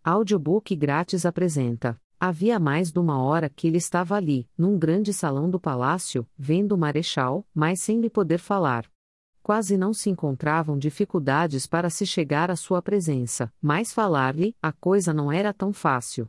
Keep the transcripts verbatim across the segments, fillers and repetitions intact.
Audiobook grátis apresenta. Havia mais de uma hora que ele estava ali, num grande salão do palácio, vendo o marechal, mas sem lhe poder falar. Quase não se encontravam dificuldades para se chegar à sua presença, mas falar-lhe, a coisa não era tão fácil.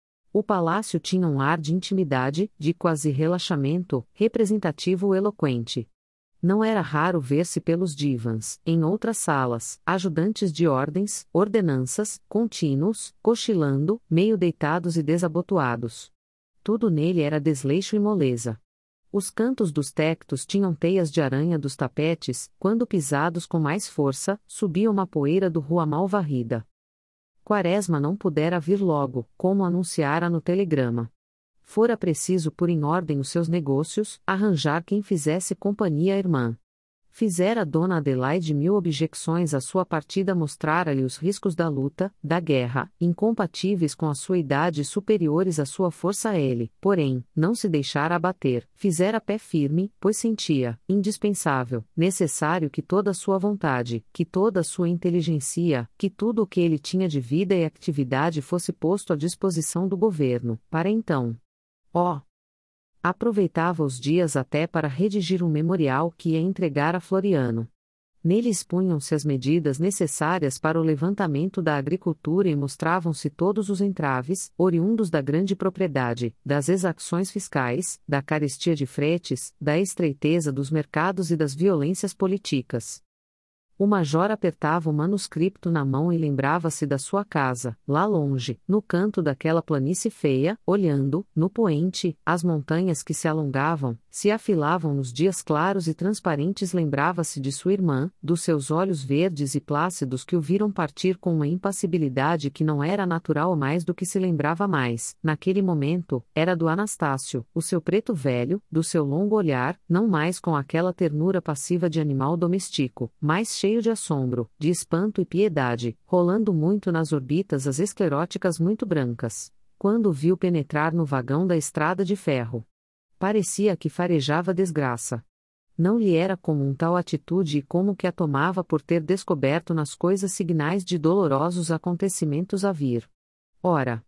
O palácio tinha um ar de intimidade, de quase relaxamento, representativo eloquente. Não era raro ver-se pelos divãs, em outras salas, ajudantes de ordens, ordenanças, contínuos, cochilando, meio deitados e desabotoados. Tudo nele era desleixo e moleza. Os cantos dos tectos tinham teias de aranha dos tapetes, quando pisados com mais força, subia uma poeira do rua mal varrida. Quaresma não pudera vir logo, como anunciara no telegrama. Fora preciso pôr em ordem os seus negócios, arranjar quem fizesse companhia à irmã. Fizera Dona Adelaide mil objeções à sua partida, mostrara-lhe os riscos da luta, da guerra, incompatíveis com a sua idade e superiores à sua força. Ele, porém, não se deixara abater, fizera pé firme, pois sentia, indispensável, necessário que toda a sua vontade, que toda a sua inteligência, que tudo o que ele tinha de vida e atividade fosse posto à disposição do governo, para então. Ó! Aproveitava os dias até para redigir um memorial que ia entregar a Floriano. Nele expunham-se as medidas necessárias para o levantamento da agricultura e mostravam-se todos os entraves, oriundos da grande propriedade, das exacções fiscais, da carestia de fretes, da estreiteza dos mercados e das violências políticas. O major apertava o manuscrito na mão e lembrava-se da sua casa, lá longe, no canto daquela planície feia, olhando, no poente, as montanhas que se alongavam, se afilavam nos dias claros e transparentes. Lembrava-se de sua irmã, dos seus olhos verdes e plácidos que o viram partir com uma impassibilidade que não era natural. Mais do que se lembrava mais, naquele momento, era do Anastácio, o seu preto velho, do seu longo olhar, não mais com aquela ternura passiva de animal domestico, mas cheio cheio de assombro, de espanto e piedade, rolando muito nas orbitas as escleróticas muito brancas, quando o viu penetrar no vagão da estrada de ferro. Parecia que farejava desgraça. Não lhe era comum tal atitude e como que a tomava por ter descoberto nas coisas signais de dolorosos acontecimentos a vir. Ora!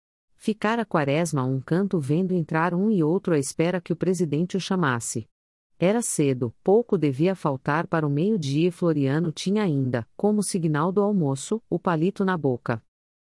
Ficara Quaresma a um canto vendo entrar um e outro à espera que o presidente o chamasse. Era cedo, pouco devia faltar para o meio-dia e Floriano tinha ainda, como signal do almoço, o palito na boca.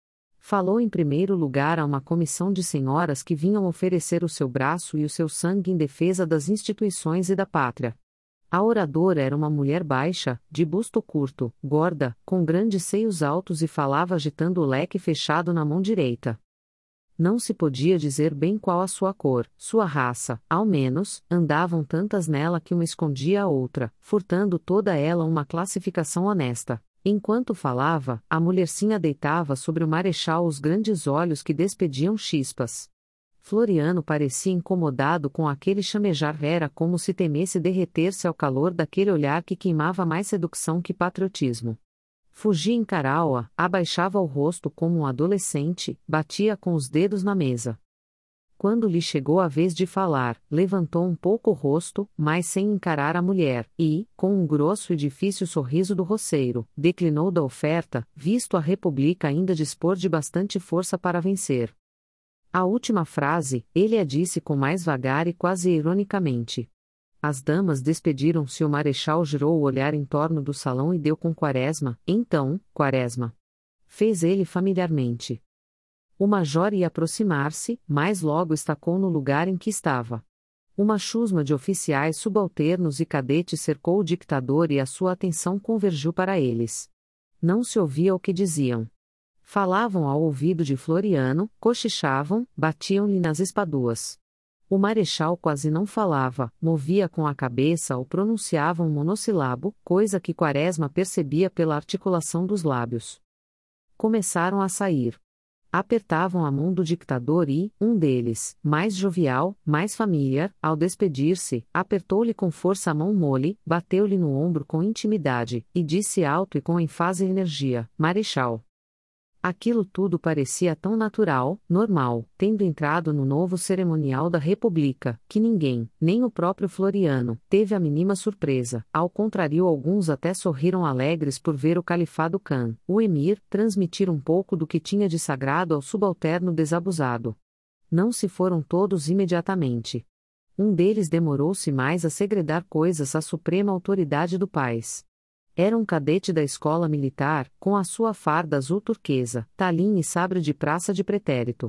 Falou em primeiro lugar a uma comissão de senhoras que vinham oferecer o seu braço e o seu sangue em defesa das instituições e da pátria. A oradora era uma mulher baixa, de busto curto, gorda, com grandes seios altos e falava agitando o leque fechado na mão direita. Não se podia dizer bem qual a sua cor, sua raça, ao menos, andavam tantas nela que uma escondia a outra, furtando toda ela uma classificação honesta. Enquanto falava, a mulhercinha deitava sobre o marechal os grandes olhos que despediam chispas. Floriano parecia incomodado com aquele chamejar, era como se temesse derreter-se ao calor daquele olhar que queimava mais sedução que patriotismo. Fugia encará-la, abaixava o rosto como um adolescente, batia com os dedos na mesa. Quando lhe chegou a vez de falar, levantou um pouco o rosto, mas sem encarar a mulher, e, com um grosso e difícil sorriso do roceiro, declinou da oferta, visto a República ainda dispor de bastante força para vencer. A última frase, ele a disse com mais vagar e quase ironicamente. As damas despediram-se. O marechal girou o olhar em torno do salão e deu com Quaresma. Então, Quaresma. Fez ele familiarmente. O major ia aproximar-se, mas logo estacou no lugar em que estava. Uma chusma de oficiais subalternos e cadetes cercou o dictador e a sua atenção convergiu para eles. Não se ouvia o que diziam. Falavam ao ouvido de Floriano, cochichavam, batiam-lhe nas espaduas. O marechal quase não falava, movia com a cabeça ou pronunciava um monossílabo, coisa que Quaresma percebia pela articulação dos lábios. Começaram a sair. Apertavam a mão do dictador e, um deles, mais jovial, mais familiar, ao despedir-se, apertou-lhe com força a mão mole, bateu-lhe no ombro com intimidade, e disse alto e com ênfase e energia: Marechal. Aquilo tudo parecia tão natural, normal, tendo entrado no novo cerimonial da República, que ninguém, nem o próprio Floriano, teve a mínima surpresa. Ao contrário, alguns até sorriram alegres por ver o califado Khan, o emir, transmitir um pouco do que tinha de sagrado ao subalterno desabusado. Não se foram todos imediatamente. Um deles demorou-se mais a segredar coisas à suprema autoridade do país. Era um cadete da escola militar, com a sua farda azul turquesa, talim e sabre de praça de pretérito.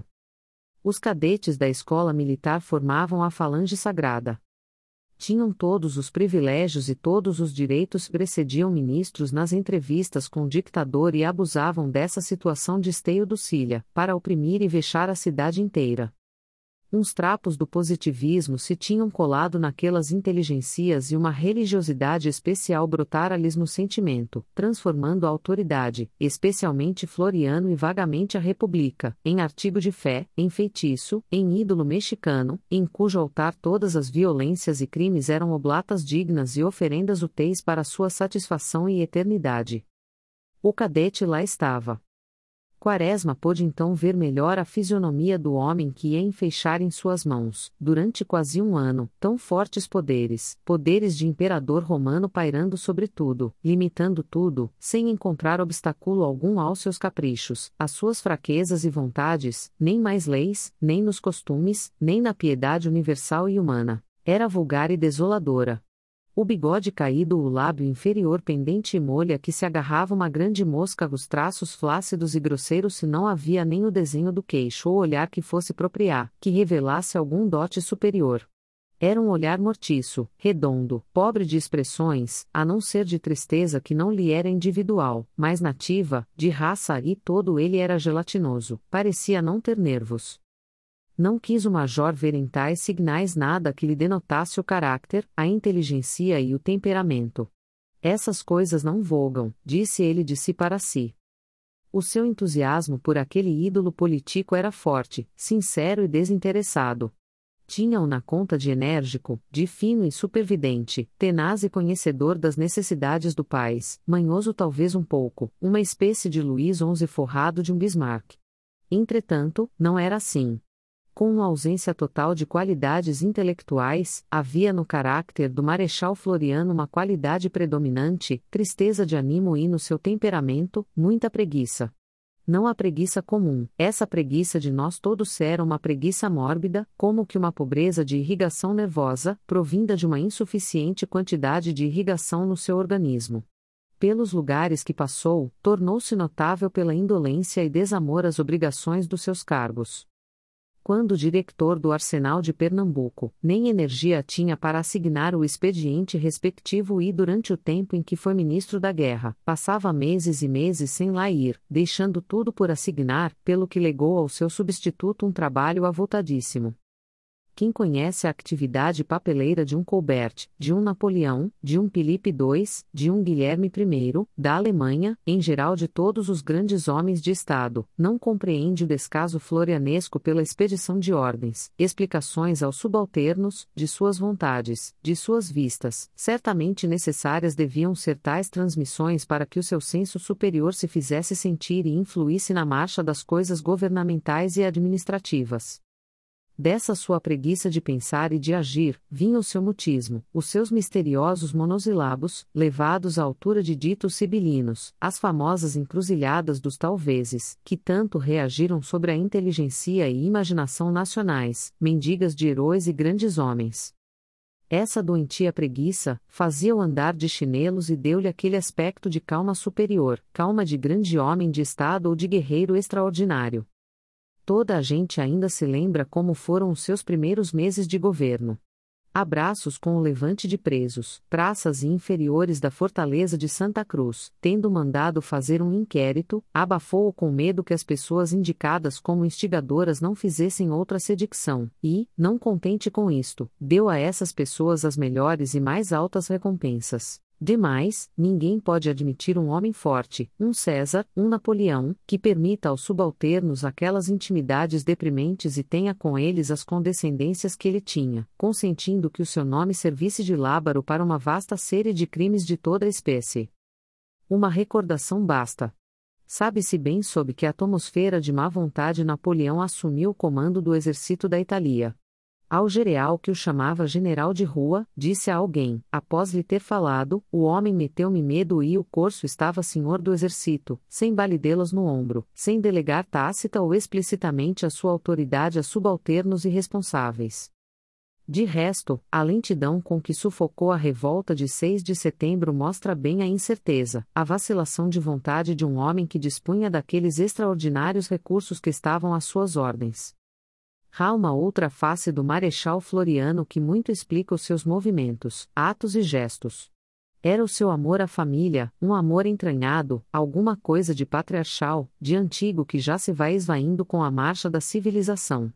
Os cadetes da escola militar formavam a falange sagrada. Tinham todos os privilégios e todos os direitos, precediam ministros nas entrevistas com o dictador e abusavam dessa situação de esteio do Cília, para oprimir e vexar a cidade inteira. Uns trapos do positivismo se tinham colado naquelas inteligencias e uma religiosidade especial brotara-lhes no sentimento, transformando a autoridade, especialmente Floriano e vagamente a República, em artigo de fé, em feitiço, em ídolo mexicano, em cujo altar todas as violências e crimes eram oblatas dignas e oferendas úteis para sua satisfação e eternidade. O cadete lá estava. Quaresma pôde então ver melhor a fisionomia do homem que ia enfeixar em suas mãos, durante quase um ano, tão fortes poderes, poderes de imperador romano pairando sobre tudo, limitando tudo, sem encontrar obstáculo algum aos seus caprichos, às suas fraquezas e vontades, nem mais leis, nem nos costumes, nem na piedade universal e humana. Era vulgar e desoladora. O bigode caído, o lábio inferior pendente e molha que se agarrava uma grande mosca, os traços flácidos e grosseiros, se não havia nem o desenho do queixo ou olhar que fosse propriar, que revelasse algum dote superior. Era um olhar mortiço, redondo, pobre de expressões, a não ser de tristeza que não lhe era individual, mas nativa, de raça, e todo ele era gelatinoso, parecia não ter nervos. Não quis o major ver em tais signais nada que lhe denotasse o caráter, a inteligência e o temperamento. Essas coisas não vogam, disse ele de si para si. O seu entusiasmo por aquele ídolo político era forte, sincero e desinteressado. Tinha-o na conta de enérgico, de fino e supervidente, tenaz e conhecedor das necessidades do país, manhoso talvez um pouco, uma espécie de Luís onze forrado de um Bismarck. Entretanto, não era assim. Com uma ausência total de qualidades intelectuais, havia no caráter do Marechal Floriano uma qualidade predominante, tristeza de ânimo e no seu temperamento, muita preguiça. Não a preguiça comum, essa preguiça de nós todos era uma preguiça mórbida, como que uma pobreza de irrigação nervosa, provinda de uma insuficiente quantidade de irrigação no seu organismo. Pelos lugares que passou, tornou-se notável pela indolência e desamor às obrigações dos seus cargos. Quando diretor do Arsenal de Pernambuco, nem energia tinha para assignar o expediente respectivo e durante o tempo em que foi ministro da Guerra, passava meses e meses sem lá ir, deixando tudo por assignar, pelo que legou ao seu substituto um trabalho avultadíssimo. Quem conhece a atividade papeleira de um Colbert, de um Napoleão, de um Filipe dois, de um Guilherme I, da Alemanha, em geral de todos os grandes homens de Estado, não compreende o descaso florianesco pela expedição de ordens, explicações aos subalternos, de suas vontades, de suas vistas, certamente necessárias deviam ser tais transmissões para que o seu senso superior se fizesse sentir e influísse na marcha das coisas governamentais e administrativas. Dessa sua preguiça de pensar e de agir, vinha o seu mutismo, os seus misteriosos monossilábios, levados à altura de ditos sibilinos, as famosas encruzilhadas dos talvezes, que tanto reagiram sobre a inteligência e imaginação nacionais, mendigas de heróis e grandes homens. Essa doentia preguiça, fazia-o andar de chinelos e deu-lhe aquele aspecto de calma superior, calma de grande homem de Estado ou de guerreiro extraordinário. Toda a gente ainda se lembra como foram os seus primeiros meses de governo. Abraços com o levante de presos, praças e inferiores da fortaleza de Santa Cruz, tendo mandado fazer um inquérito, abafou-o com medo que as pessoas indicadas como instigadoras não fizessem outra sedicção, e, não contente com isto, deu a essas pessoas as melhores e mais altas recompensas. Demais, ninguém pode admitir um homem forte, um César, um Napoleão, que permita aos subalternos aquelas intimidades deprimentes e tenha com eles as condescendências que ele tinha, consentindo que o seu nome servisse de lábaro para uma vasta série de crimes de toda a espécie. Uma recordação basta. Sabe-se bem sob que atmosfera de má vontade Napoleão assumiu o comando do exército da Itália. Ao general que o chamava general de rua, disse a alguém, após lhe ter falado, o homem meteu-me medo e o corso estava senhor do exército, sem balidelas no ombro, sem delegar tácita ou explicitamente a sua autoridade a subalternos irresponsáveis. De resto, a lentidão com que sufocou a revolta de seis de setembro mostra bem a incerteza, a vacilação de vontade de um homem que dispunha daqueles extraordinários recursos que estavam às suas ordens. Há uma outra face do Marechal Floriano que muito explica os seus movimentos, atos e gestos. Era o seu amor à família, um amor entranhado, alguma coisa de patriarcal, de antigo que já se vai esvaindo com a marcha da civilização.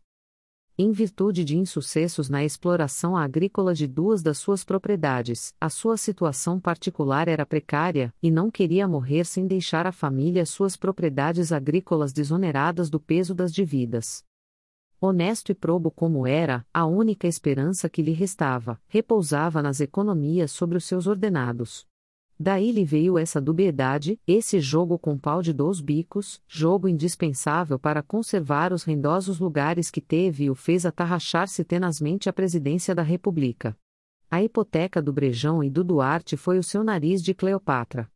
Em virtude de insucessos na exploração agrícola de duas das suas propriedades, a sua situação particular era precária, e não queria morrer sem deixar à família suas propriedades agrícolas desoneradas do peso das dívidas. Honesto e probo como era, a única esperança que lhe restava, repousava nas economias sobre os seus ordenados. Daí lhe veio essa dubiedade, esse jogo com pau de dois bicos, jogo indispensável para conservar os rendosos lugares que teve e o fez atarrachar-se tenazmente à presidência da República. A hipoteca do Brejão e do Duarte foi o seu nariz de Cleopatra.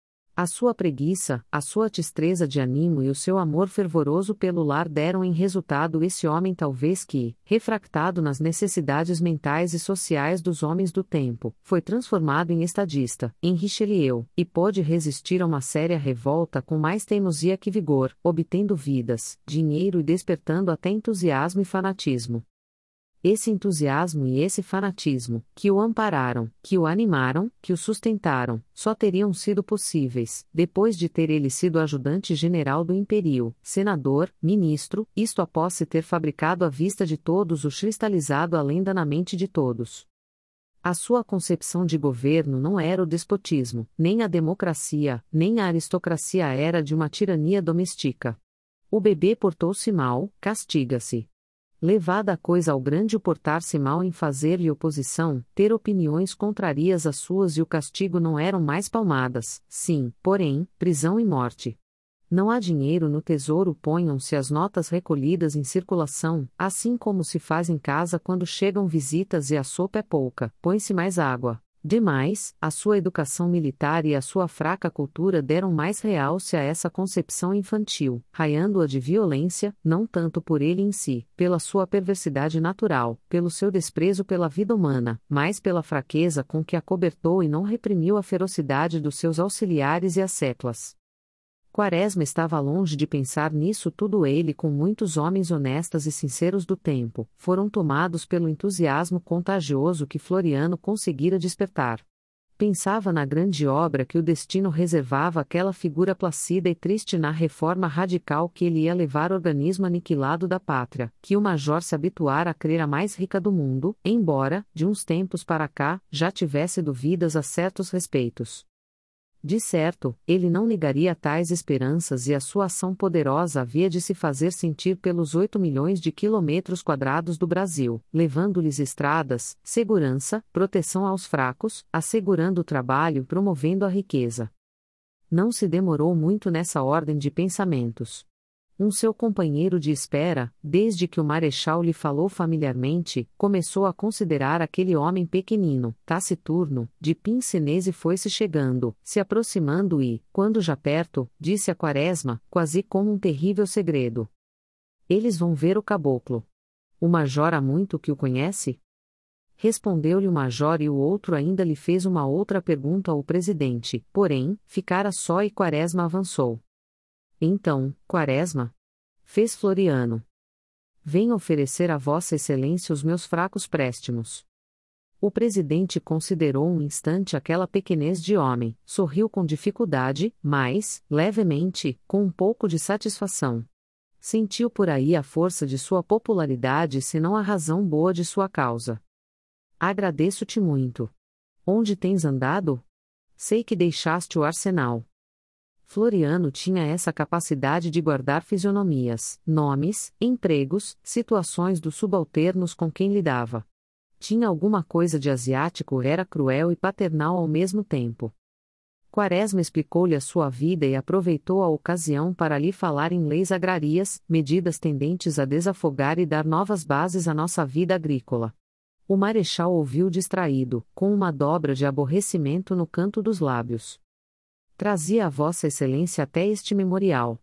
A sua preguiça, a sua tistreza de ânimo e o seu amor fervoroso pelo lar deram em resultado esse homem talvez que, refractado nas necessidades mentais e sociais dos homens do tempo, foi transformado em estadista, em Richelieu, e pôde resistir a uma séria revolta com mais teimosia que vigor, obtendo vidas, dinheiro e despertando até entusiasmo e fanatismo. Esse entusiasmo e esse fanatismo, que o ampararam, que o animaram, que o sustentaram, só teriam sido possíveis, depois de ter ele sido ajudante-general do Império, senador, ministro, isto após se ter fabricado à vista de todos o cristalizado a lenda na mente de todos. A sua concepção de governo não era o despotismo, nem a democracia, nem a aristocracia era de uma tirania doméstica. O bebê portou-se mal, castiga-se. Levada a coisa ao grande o portar-se mal em fazer-lhe oposição, ter opiniões contrárias às suas e o castigo não eram mais palmadas, sim, porém, prisão e morte. Não há dinheiro no tesouro, ponham-se as notas recolhidas em circulação, assim como se faz em casa quando chegam visitas e a sopa é pouca, põe-se mais água. Demais, a sua educação militar e a sua fraca cultura deram mais realce a essa concepção infantil, raiando-a de violência, não tanto por ele em si, pela sua perversidade natural, pelo seu desprezo pela vida humana, mas pela fraqueza com que acobertou e não reprimiu a ferocidade dos seus auxiliares e asseclas. Quaresma estava longe de pensar nisso tudo. Ele, com muitos homens honestos e sinceros do tempo, foram tomados pelo entusiasmo contagioso que Floriano conseguira despertar. Pensava na grande obra que o destino reservava àquela figura placida e triste, na reforma radical que ele ia levar ao organismo aniquilado da pátria, que o major se habituara a crer a mais rica do mundo, embora, de uns tempos para cá, já tivesse dúvidas a certos respeitos. De certo, ele não negaria tais esperanças e a sua ação poderosa havia de se fazer sentir pelos oito milhões de quilômetros quadrados do Brasil, levando-lhes estradas, segurança, proteção aos fracos, assegurando o trabalho e promovendo a riqueza. Não se demorou muito nessa ordem de pensamentos. Um seu companheiro de espera, desde que o marechal lhe falou familiarmente, começou a considerar aquele homem pequenino, taciturno, de pince-nez e foi-se chegando, se aproximando e, quando já perto, disse a Quaresma, quase como um terrível segredo: "Eles vão ver o caboclo. O major há muito que o conhece?" Respondeu-lhe o major e o outro ainda lhe fez uma outra pergunta ao presidente, porém, ficara só e Quaresma avançou. "Então, Quaresma?" fez Floriano. "Venho oferecer a Vossa Excelência os meus fracos préstimos." O presidente considerou um instante aquela pequenez de homem, sorriu com dificuldade, mas, levemente, com um pouco de satisfação. Sentiu por aí a força de sua popularidade se não a razão boa de sua causa. "Agradeço-te muito. Onde tens andado? Sei que deixaste o arsenal." Floriano tinha essa capacidade de guardar fisionomias, nomes, empregos, situações dos subalternos com quem lidava. Tinha alguma coisa de asiático, era cruel e paternal ao mesmo tempo. Quaresma explicou-lhe a sua vida e aproveitou a ocasião para lhe falar em leis agrárias, medidas tendentes a desafogar e dar novas bases à nossa vida agrícola. O marechal ouviu distraído, com uma dobra de aborrecimento no canto dos lábios. Trazia a Vossa Excelência até este memorial.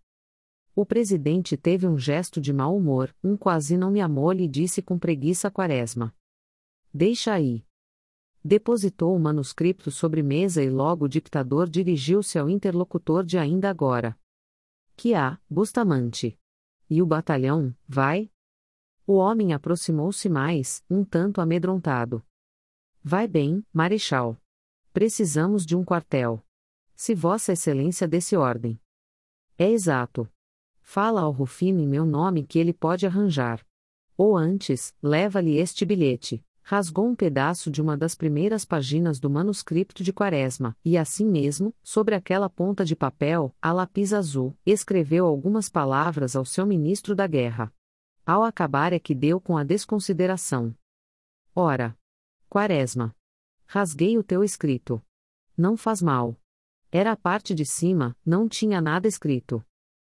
O presidente teve um gesto de mau humor, um quase não me amou-lhe e disse com preguiça a Quaresma: Deixa aí. Depositou o manuscrito sobre mesa e logo o dictador dirigiu-se ao interlocutor de ainda agora. Que há, Bustamante? E o batalhão, vai? O homem aproximou-se mais, um tanto amedrontado. Vai bem, marechal. Precisamos de um quartel. Se Vossa Excelência desse ordem. É exato. Fala ao Rufino em meu nome que ele pode arranjar. Ou antes, leva-lhe este bilhete. Rasgou um pedaço de uma das primeiras páginas do manuscrito de Quaresma, e assim mesmo, sobre aquela ponta de papel, a lápis azul, escreveu algumas palavras ao seu ministro da guerra. Ao acabar é que deu com a desconsideração. Ora! Quaresma! Rasguei o teu escrito. Não faz mal. Era a parte de cima, não tinha nada escrito.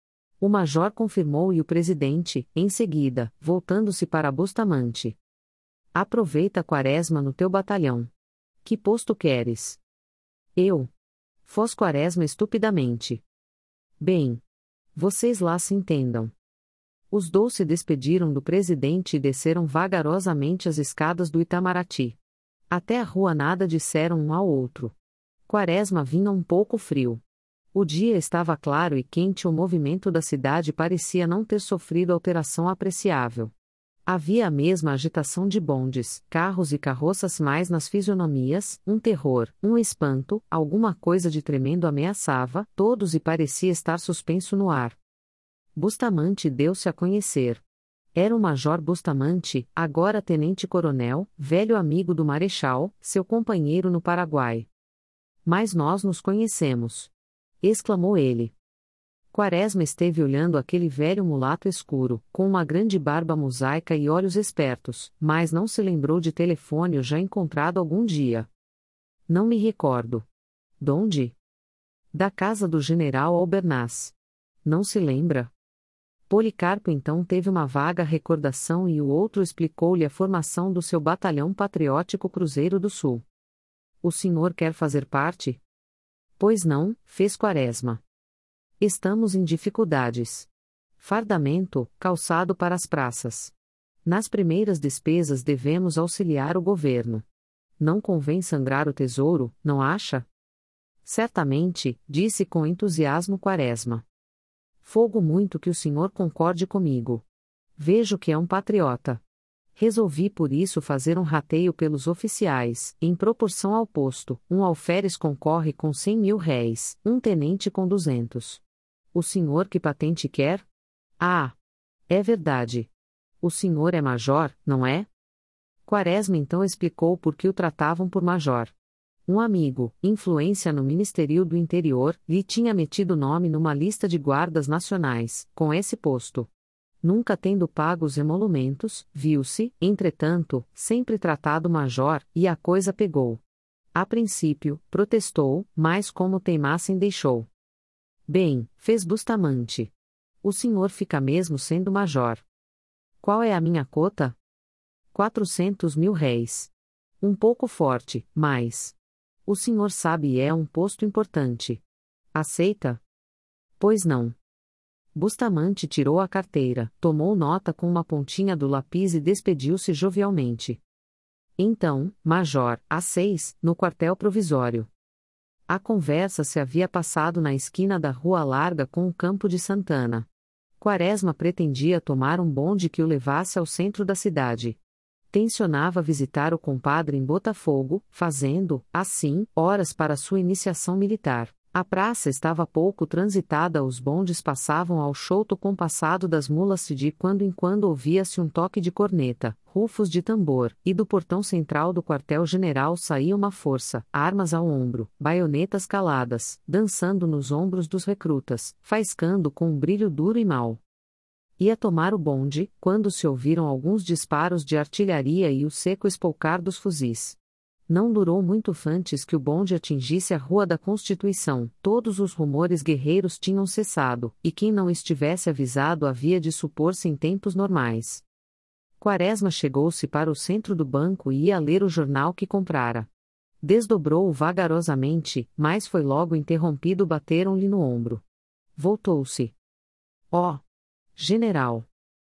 O major confirmou e o presidente, em seguida, voltando-se para Bustamante. Aproveita Quaresma no teu batalhão. Que posto queres? Eu. Foz Quaresma estupidamente. Bem. Vocês lá se entendam. Os dois se despediram do presidente e desceram vagarosamente as escadas do Itamaraty. Até a rua nada disseram um ao outro. Quaresma vinha um pouco frio. O dia estava claro e quente e o movimento da cidade parecia não ter sofrido alteração apreciável. Havia a mesma agitação de bondes, carros e carroças, mais nas fisionomias, um terror, um espanto, alguma coisa de tremendo ameaçava todos e parecia estar suspenso no ar. Bustamante deu-se a conhecer. Era o Major Bustamante, agora tenente-coronel, velho amigo do marechal, seu companheiro no Paraguai. Mas nós nos conhecemos! Exclamou ele. Quaresma esteve olhando aquele velho mulato escuro, com uma grande barba mosaica e olhos espertos, mas não se lembrou de Telefônio já encontrado algum dia. Não me recordo. Donde? Da casa do general Albernaz. Não se lembra? Policarpo então teve uma vaga recordação e o outro explicou-lhe a formação do seu batalhão patriótico Cruzeiro do Sul. O senhor quer fazer parte? Pois não, fez Quaresma. Estamos em dificuldades. Fardamento, calçado para as praças. Nas primeiras despesas devemos auxiliar o governo. Não convém sangrar o tesouro, não acha? Certamente, disse com entusiasmo Quaresma. Fogo muito que o senhor concorde comigo. Vejo que é um patriota. Resolvi por isso fazer um rateio pelos oficiais, em proporção ao posto, um alferes concorre com cem mil réis, um tenente com duzentos. O senhor que patente quer? Ah! É verdade. O senhor é major, não é? Quaresma então explicou por que o tratavam por major. Um amigo, influência no Ministério do Interior, lhe tinha metido nome numa lista de guardas nacionais, com esse posto. Nunca tendo pago os emolumentos, viu-se, entretanto, sempre tratado major, e a coisa pegou. A princípio, protestou, mas como teimassem deixou. Bem, fez Bustamante. O senhor fica mesmo sendo major. Qual é a minha cota? Quatrocentos mil réis. Um pouco forte, mas... O senhor sabe é um posto importante. Aceita? Pois não. Bustamante tirou a carteira, tomou nota com uma pontinha do lápis e despediu-se jovialmente. Então, major, às seis, no quartel provisório. A conversa se havia passado na esquina da Rua Larga com o Campo de Santana. Quaresma pretendia tomar um bonde que o levasse ao centro da cidade. Tencionava visitar o compadre em Botafogo, fazendo, assim, horas para sua iniciação militar. A praça estava pouco transitada, os bondes passavam ao chouto compassado das mulas e de quando em quando ouvia-se um toque de corneta, rufos de tambor, e do portão central do quartel-general saía uma força, armas ao ombro, baionetas caladas, dançando nos ombros dos recrutas, faiscando com um brilho duro e mau. Ia tomar o bonde, quando se ouviram alguns disparos de artilharia e o seco espolcar dos fuzis. Não durou muito antes que o bonde atingisse a Rua da Constituição. Todos os rumores guerreiros tinham cessado, e quem não estivesse avisado havia de supor-se em tempos normais. Quaresma chegou-se para o centro do banco e ia ler o jornal que comprara. Desdobrou-o vagarosamente, mas foi logo interrompido. Bateram-lhe no ombro. Voltou-se. Ó! General!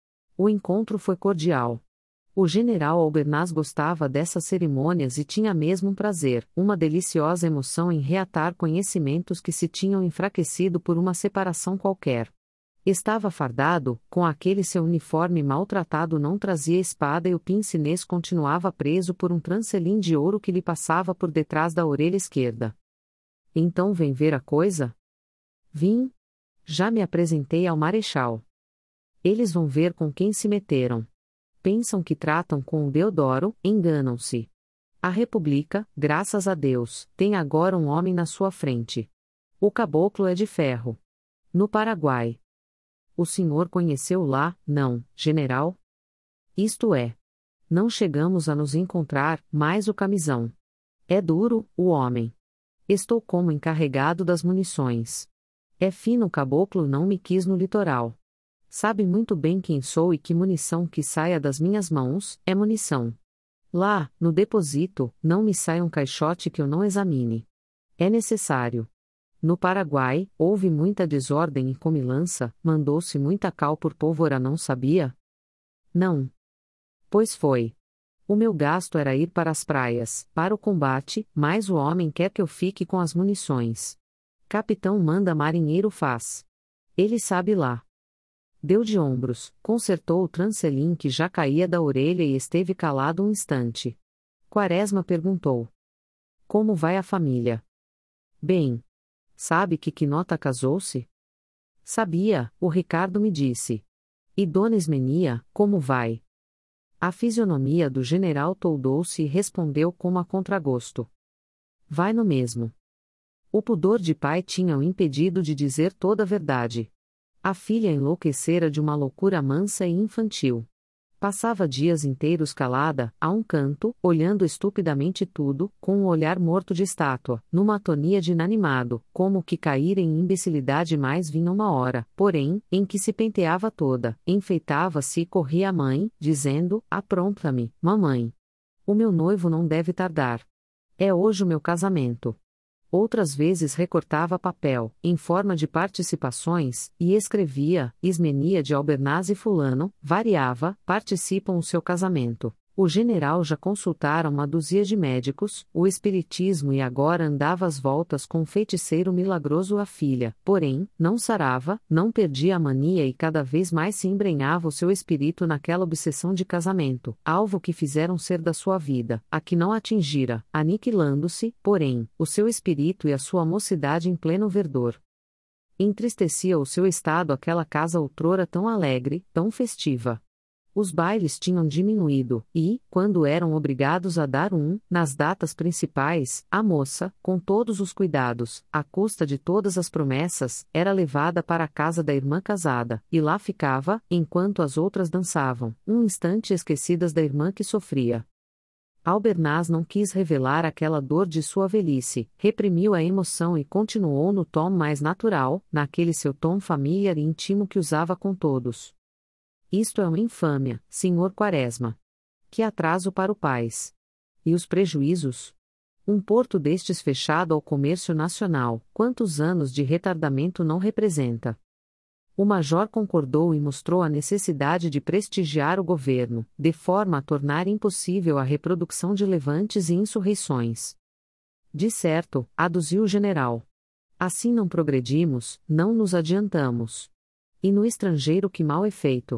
O encontro foi cordial. O general Albernaz gostava dessas cerimônias e tinha mesmo um prazer, uma deliciosa emoção em reatar conhecimentos que se tinham enfraquecido por uma separação qualquer. Estava fardado, com aquele seu uniforme maltratado, não trazia espada e o pince-nez continuava preso por um trancelim de ouro que lhe passava por detrás da orelha esquerda. Então vem ver a coisa? Vim. Já me apresentei ao marechal. Eles vão ver com quem se meteram. Pensam que tratam com o Deodoro, enganam-se. A República, graças a Deus, tem agora um homem na sua frente. O caboclo é de ferro. No Paraguai. O senhor conheceu lá, não, general? Isto é. Não chegamos a nos encontrar, mas o camisão. É duro, o homem. Estou como encarregado das munições. É fino, o caboclo não me quis no litoral. Sabe muito bem quem sou e que munição que saia das minhas mãos, é munição. Lá, no depósito, não me sai um caixote que eu não examine. É necessário. No Paraguai, houve muita desordem e comilança, mandou-se muita cal por pólvora, não sabia? Não. Pois foi. O meu gasto era ir para as praias, para o combate, mas o homem quer que eu fique com as munições. Capitão manda, marinheiro faz. Ele sabe lá. Deu de ombros, consertou o trancelim que já caía da orelha e esteve calado um instante. Quaresma perguntou: como vai a família? Bem. Sabe que Quinota casou-se? Sabia, o Ricardo me disse. E Dona Ismenia, como vai? A fisionomia do general toldou-se e respondeu como a contragosto: vai no mesmo. O pudor de pai tinha-o impedido de dizer toda a verdade. A filha enlouquecera de uma loucura mansa e infantil. Passava dias inteiros calada, a um canto, olhando estupidamente tudo, com um olhar morto de estátua, numa atonia de inanimado, como que caíra em imbecilidade. Mais vinha uma hora, porém, em que se penteava toda, enfeitava-se e corria à mãe, dizendo: apronta-me, mamãe. O meu noivo não deve tardar. É hoje o meu casamento. Outras vezes recortava papel, em forma de participações, e escrevia: Ismenia de Albernaz e fulano, variava, participam o seu casamento. O general já consultara uma dúzia de médicos, o espiritismo, e agora andava às voltas com um feiticeiro milagroso. A filha, porém, não sarava, não perdia a mania e cada vez mais se embrenhava o seu espírito naquela obsessão de casamento, alvo que fizeram ser da sua vida, a que não atingira, aniquilando-se, porém, o seu espírito e a sua mocidade em pleno verdor. Entristecia o seu estado aquela casa outrora tão alegre, tão festiva. Os bailes tinham diminuído, e, quando eram obrigados a dar um, nas datas principais, a moça, com todos os cuidados, à custa de todas as promessas, era levada para a casa da irmã casada, e lá ficava, enquanto as outras dançavam, um instante esquecidas da irmã que sofria. Albernaz não quis revelar aquela dor de sua velhice, reprimiu a emoção e continuou no tom mais natural, naquele seu tom familiar e íntimo que usava com todos. Isto é uma infâmia, senhor Quaresma. Que atraso para o país. E os prejuízos? Um porto destes fechado ao comércio nacional, quantos anos de retardamento não representa? O major concordou e mostrou a necessidade de prestigiar o governo, de forma a tornar impossível a reprodução de levantes e insurreições. De certo, aduziu o general. Assim não progredimos, não nos adiantamos. E no estrangeiro que mal é feito.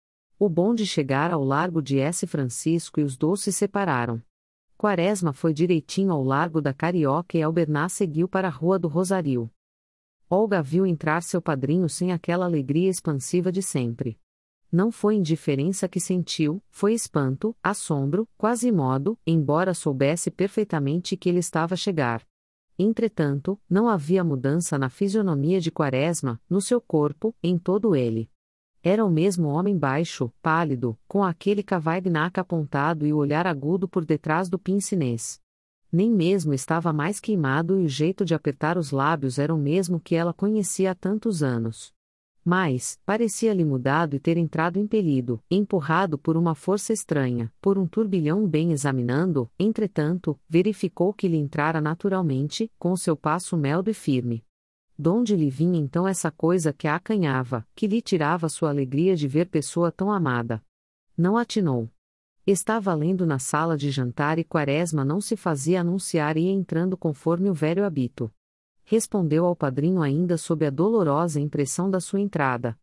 O bonde chegara ao largo de S. Francisco e os dois se separaram. Quaresma foi direitinho ao largo da Carioca e Albernaz seguiu para a Rua do Rosario. Olga viu entrar seu padrinho sem aquela alegria expansiva de sempre. Não foi indiferença que sentiu, foi espanto, assombro, quase modo, embora soubesse perfeitamente que ele estava a chegar. Entretanto, não havia mudança na fisionomia de Quaresma, no seu corpo, em todo ele. Era o mesmo homem baixo, pálido, com aquele cavaignac apontado e o olhar agudo por detrás do pince-nez. Nem mesmo estava mais queimado e o jeito de apertar os lábios era o mesmo que ela conhecia há tantos anos. Mas, parecia-lhe mudado e ter entrado impelido, empurrado por uma força estranha, por um turbilhão. Bem examinando, entretanto, verificou que lhe entrara naturalmente, com o seu passo meldo e firme. Donde lhe vinha então essa coisa que a acanhava, que lhe tirava sua alegria de ver pessoa tão amada? Não atinou. Estava lendo na sala de jantar e Quaresma não se fazia anunciar e ia entrando conforme o velho hábito. Respondeu ao padrinho ainda sob a dolorosa impressão da sua entrada.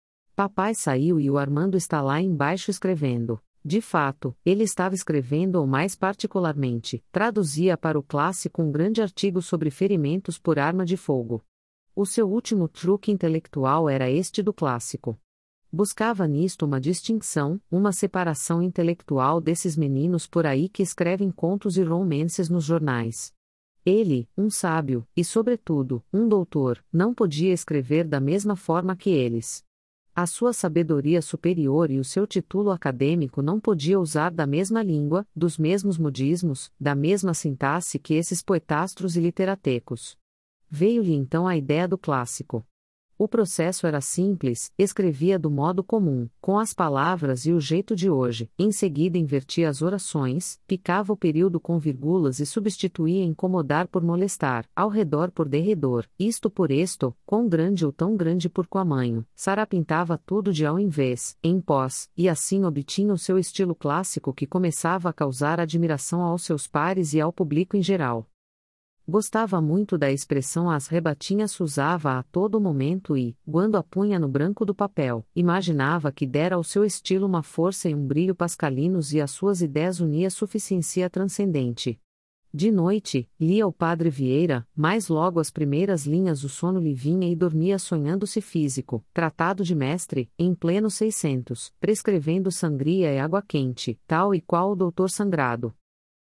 Papai saiu e o Armando está lá embaixo escrevendo. De fato, ele estava escrevendo ou mais particularmente, traduzia para o clássico um grande artigo sobre ferimentos por arma de fogo. O seu último truque intelectual era este do clássico. Buscava nisto uma distinção, uma separação intelectual desses meninos por aí que escrevem contos e romances nos jornais. Ele, um sábio, e sobretudo, um doutor, não podia escrever da mesma forma que eles. A sua sabedoria superior e o seu título acadêmico não podia usar da mesma língua, dos mesmos modismos, da mesma sintaxe que esses poetastros e literatecos. Veio-lhe então a ideia do clássico. O processo era simples, escrevia do modo comum, com as palavras e o jeito de hoje, em seguida invertia as orações, picava o período com vírgulas e substituía incomodar por molestar, ao redor por derredor, isto por esto, quão grande ou tão grande por quamanho, sarapintava tudo de ao invés, em pós, e assim obtinha o seu estilo clássico que começava a causar admiração aos seus pares e ao público em geral. Gostava muito da expressão as rebatinhas usava a todo momento e, quando a punha no branco do papel, imaginava que dera ao seu estilo uma força e um brilho pascalinos e às suas ideias unia suficiência transcendente. De noite, lia o padre Vieira, mas logo as primeiras linhas o sono lhe vinha e dormia sonhando-se físico, tratado de mestre, em pleno seiscentos, prescrevendo sangria e água quente, tal e qual o doutor Sangrado.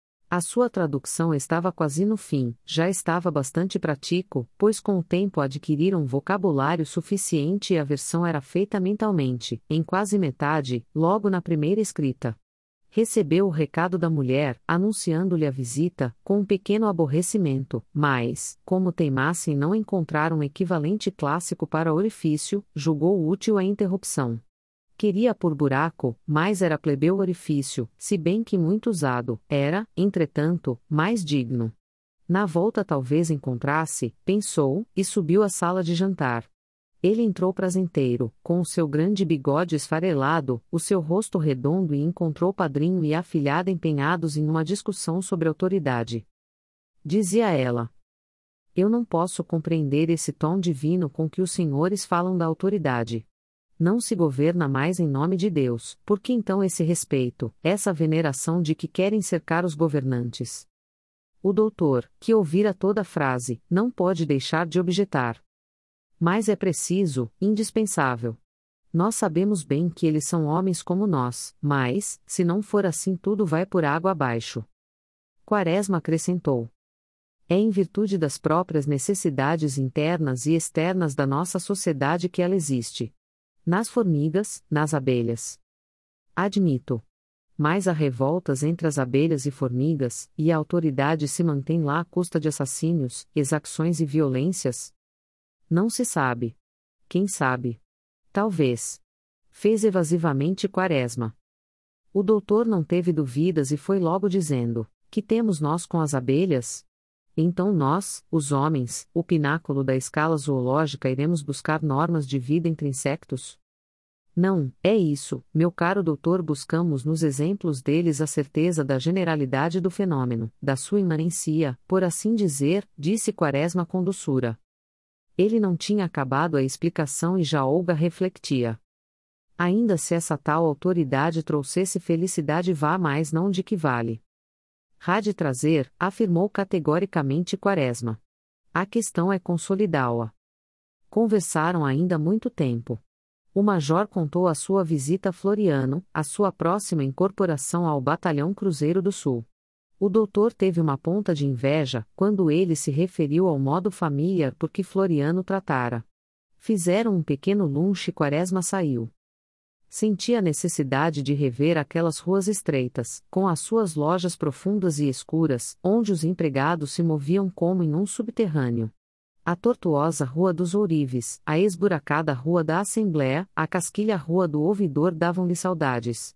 A sua tradução estava quase no fim, já estava bastante prático, pois com o tempo adquirira um vocabulário suficiente e a versão era feita mentalmente, em quase metade, logo na primeira escrita. Recebeu o recado da mulher, anunciando-lhe a visita, com um pequeno aborrecimento, mas, como teimasse em não encontrar um equivalente clássico para orifício, julgou útil a interrupção. Queria por buraco, mas era plebeu orifício, se bem que muito usado, era, entretanto, mais digno. Na volta talvez encontrasse, pensou, e subiu à sala de jantar. Ele entrou prazenteiro, com o seu grande bigode esfarelado, o seu rosto redondo e encontrou padrinho e afilhada empenhados em uma discussão sobre autoridade. Dizia ela: Eu não posso compreender esse tom divino com que os senhores falam da autoridade. Não se governa mais em nome de Deus, porque então esse respeito, essa veneração de que querem cercar os governantes? O doutor, que ouvira toda a frase, não pode deixar de objetar. Mas é preciso, indispensável. Nós sabemos bem que eles são homens como nós, mas, se não for assim tudo vai por água abaixo. Quaresma acrescentou: É em virtude das próprias necessidades internas e externas da nossa sociedade que ela existe. Nas formigas, nas abelhas. Admito. Mas há revoltas entre as abelhas e formigas, e a autoridade se mantém lá à custa de assassínios, exacções e violências? Não se sabe. Quem sabe? Talvez. Fez evasivamente Quaresma. O doutor não teve dúvidas e foi logo dizendo: Que temos nós com as abelhas? Então nós, os homens, o pináculo da escala zoológica, iremos buscar normas de vida entre insectos? Não, é isso, meu caro doutor, buscamos nos exemplos deles a certeza da generalidade do fenômeno, da sua imanência, por assim dizer, disse Quaresma com doçura. Ele não tinha acabado a explicação e já Olga refletia. Ainda se essa tal autoridade trouxesse felicidade, vá mais não de que vale. Há de trazer, afirmou categoricamente Quaresma. A questão é consolidá-la. Conversaram ainda muito tempo. O major contou a sua visita a Floriano, a sua próxima incorporação ao Batalhão Cruzeiro do Sul. O doutor teve uma ponta de inveja, quando ele se referiu ao modo familiar por que Floriano tratara. Fizeram um pequeno lunch e Quaresma saiu. Sentia a necessidade de rever aquelas ruas estreitas, com as suas lojas profundas e escuras, onde os empregados se moviam como em um subterrâneo. A tortuosa Rua dos Ourives, a esburacada Rua da Assembleia, a casquilha Rua do Ouvidor davam-lhe saudades.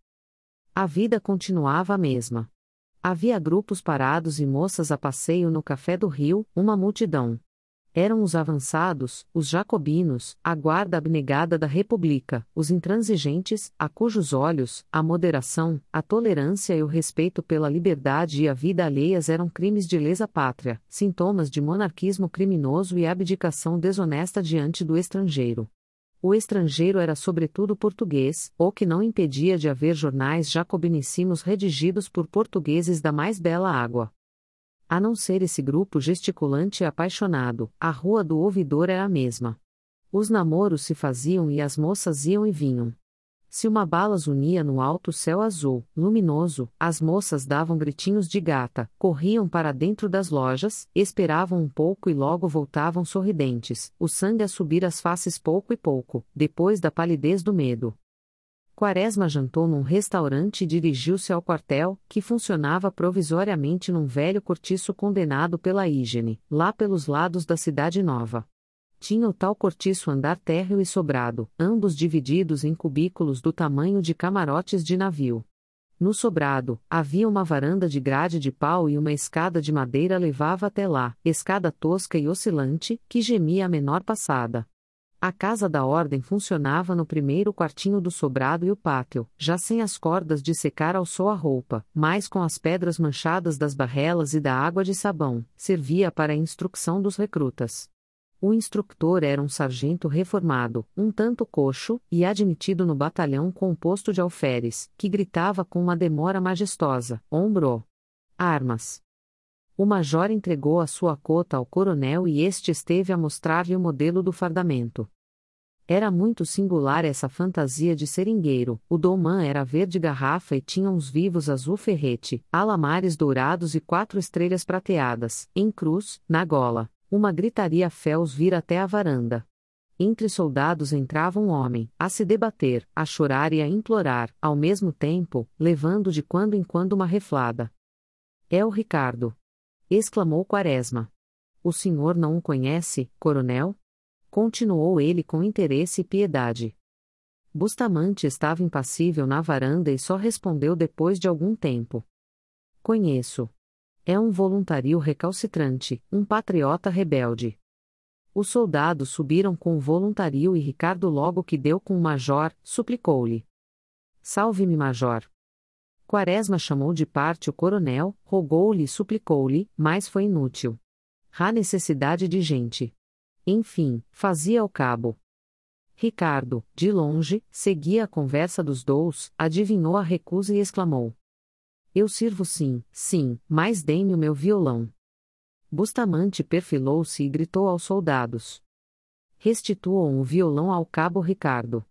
A vida continuava a mesma. Havia grupos parados e moças a passeio no Café do Rio, uma multidão. Eram os avançados, os jacobinos, a guarda abnegada da República, os intransigentes, a cujos olhos, a moderação, a tolerância e o respeito pela liberdade e a vida alheias eram crimes de lesa pátria, sintomas de monarquismo criminoso e abdicação desonesta diante do estrangeiro. O estrangeiro era sobretudo português, o que não impedia de haver jornais jacobiníssimos redigidos por portugueses da mais bela água. A não ser esse grupo gesticulante e apaixonado, a Rua do Ouvidor era a mesma. Os namoros se faziam e as moças iam e vinham. Se uma bala as unia no alto céu azul, luminoso, as moças davam gritinhos de gata, corriam para dentro das lojas, esperavam um pouco e logo voltavam sorridentes, o sangue a subir às faces pouco e pouco, depois da palidez do medo. Quaresma jantou num restaurante e dirigiu-se ao quartel, que funcionava provisoriamente num velho cortiço condenado pela higiene, lá pelos lados da Cidade Nova. Tinha o tal cortiço andar térreo e sobrado, ambos divididos em cubículos do tamanho de camarotes de navio. No sobrado, havia uma varanda de grade de pau e uma escada de madeira levava até lá, escada tosca e oscilante, que gemia a menor passada. A casa da ordem funcionava no primeiro quartinho do sobrado e o pátio, já sem as cordas de secar ao sol a roupa, mas com as pedras manchadas das barrelas e da água de sabão, servia para a instrução dos recrutas. O instructor era um sargento reformado, um tanto coxo, e admitido no batalhão com o posto de alferes, que gritava com uma demora majestosa: ombro! Armas! O major entregou a sua cota ao coronel e este esteve a mostrar-lhe o modelo do fardamento. Era muito singular essa fantasia de seringueiro, o dolmã era verde garrafa e tinha uns vivos azul ferrete, alamares dourados e quatro estrelas prateadas, em cruz, na gola. Uma gritaria fé os vira até a varanda. Entre soldados entrava um homem, a se debater, a chorar e a implorar, ao mesmo tempo, levando de quando em quando uma reflada. É o Ricardo! Exclamou Quaresma. O senhor não o conhece, coronel? Continuou ele com interesse e piedade. Bustamante estava impassível na varanda e só respondeu depois de algum tempo. Conheço. É um voluntário recalcitrante, um patriota rebelde. Os soldados subiram com o voluntário e Ricardo logo que deu com o major, suplicou-lhe. Salve-me, major. Quaresma chamou de parte o coronel, rogou-lhe e suplicou-lhe, mas foi inútil. Há necessidade de gente. Enfim, fazia ao cabo. Ricardo, de longe, seguia a conversa dos dous, adivinhou a recusa e exclamou. Eu sirvo sim, sim, mas dê-me o meu violão. Bustamante perfilou-se e gritou aos soldados. Restituam o violão ao cabo Ricardo.